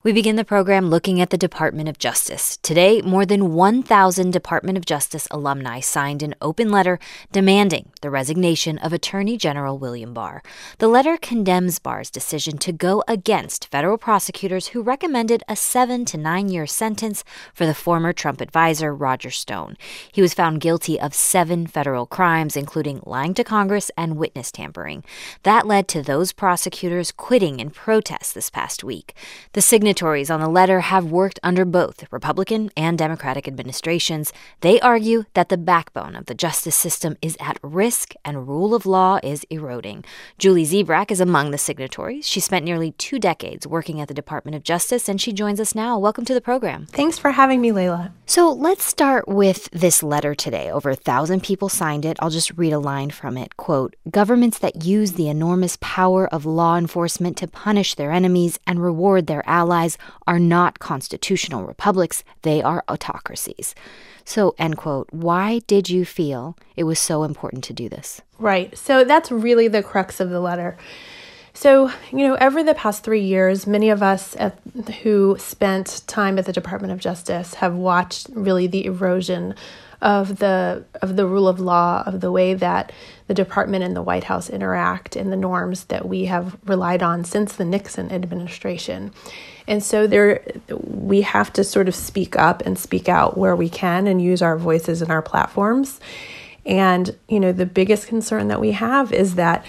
We begin the program looking at the Department of Justice. Today, more than 1,000 Department of Justice alumni signed an open letter demanding the resignation of Attorney General William Barr. The letter condemns Barr's decision to go against federal prosecutors who recommended a 7 to 9 year sentence for the former Trump advisor, Roger Stone. He was found guilty of 7 federal crimes, including lying to Congress and witness tampering. That led to those prosecutors quitting in protest this past week. The signatories on the letter have worked under both Republican and Democratic administrations. They argue that the backbone of the justice system is at risk and rule of law is eroding. Julie Zebrak is among the signatories. She spent nearly 2 decades working at the Department of Justice, and she joins us now. Welcome to the program. Thanks for having me, Layla. So let's start with this letter today. Over 1,000 people signed it. I'll just read a line from it. Quote, "Governments that use the enormous power of law enforcement to punish their enemies and reward their allies are not constitutional republics, they are autocracies." So, end quote. Why did you feel it was so important to do this? Right. So that's really the crux of the letter. So, over the past 3 years, many of us who spent time at the Department of Justice have watched really the erosion of the rule of law, of the way that the department and the White House interact, and the norms that we have relied on since the Nixon administration. And so we have to sort of speak up and speak out where we can and use our voices and our platforms. And, the biggest concern that we have is that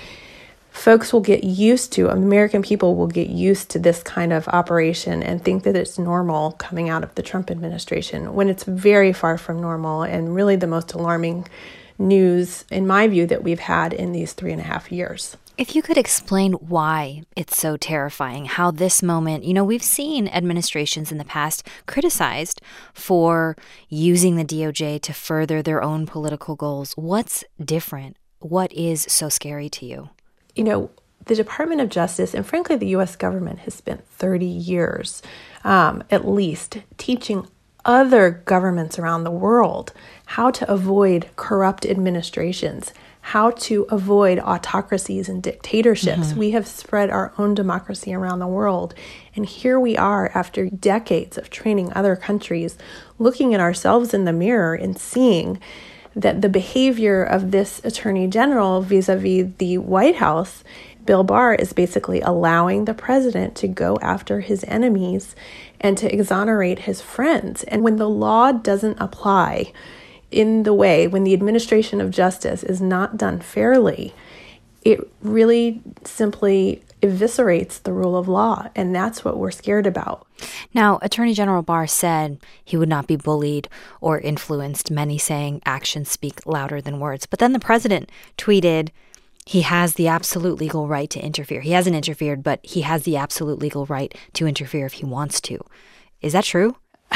American people will get used to this kind of operation and think that it's normal coming out of the Trump administration, when it's very far from normal and really the most alarming news, in my view, that we've had in these 3.5 years. If you could explain why it's so terrifying, how this moment, we've seen administrations in the past criticized for using the DOJ to further their own political goals. What's different? What is so scary to you? The Department of Justice and frankly the U.S. government has spent 30 years at least teaching other governments around the world how to avoid corrupt administrations, how to avoid autocracies and dictatorships. Mm-hmm. We have spread our own democracy around the world. And here we are after decades of training other countries, looking at ourselves in the mirror and seeing that the behavior of this attorney general vis-a-vis the White House, Bill Barr, is basically allowing the president to go after his enemies and to exonerate his friends. And when the law doesn't apply in the way, when the administration of justice is not done fairly, it really simply eviscerates the rule of law, and that's what we're scared about. Now, Attorney General Barr said he would not be bullied or influenced, many saying actions speak louder than words. But then the president tweeted he has the absolute legal right to interfere. He hasn't interfered, but he has the absolute legal right to interfere if he wants to. Is that true?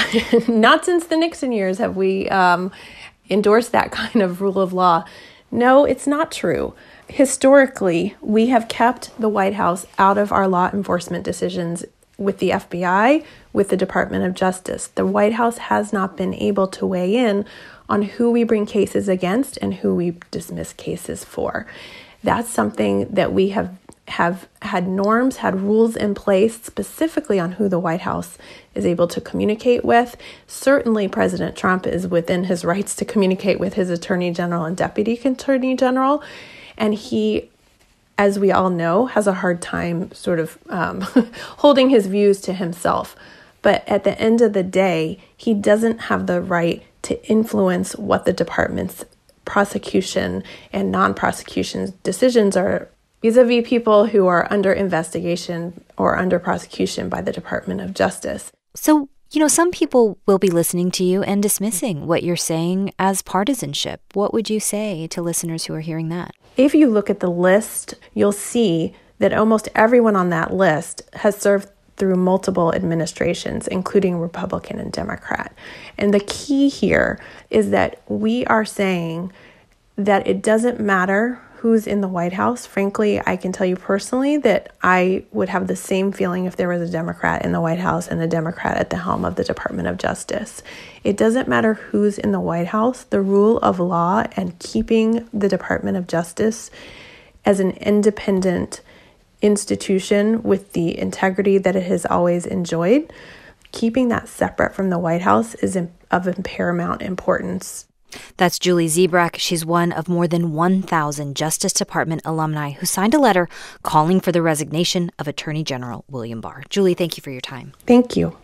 Not since the Nixon years have we endorsed that kind of rule of law. No, it's not true. Historically, we have kept the White House out of our law enforcement decisions with the FBI, with the Department of Justice. The White House has not been able to weigh in on who we bring cases against and who we dismiss cases for. That's something that we have had norms, had rules in place specifically on who the White House is able to communicate with. Certainly, President Trump is within his rights to communicate with his Attorney General and Deputy Attorney General. And he, as we all know, has a hard time sort of holding his views to himself. But at the end of the day, he doesn't have the right to influence what the department's prosecution and non-prosecution decisions are vis-a-vis people who are under investigation or under prosecution by the Department of Justice. So, some people will be listening to you and dismissing what you're saying as partisanship. What would you say to listeners who are hearing that? If you look at the list, you'll see that almost everyone on that list has served through multiple administrations, including Republican and Democrat. And the key here is that we are saying that it doesn't matter who's in the White House. Frankly, I can tell you personally that I would have the same feeling if there was a Democrat in the White House and a Democrat at the helm of the Department of Justice. It doesn't matter who's in the White House. The rule of law and keeping the Department of Justice as an independent institution with the integrity that it has always enjoyed, keeping that separate from the White House is of paramount importance. That's Julie Zebrak. She's one of more than 1,000 Justice Department alumni who signed a letter calling for the resignation of Attorney General William Barr. Julie, thank you for your time. Thank you.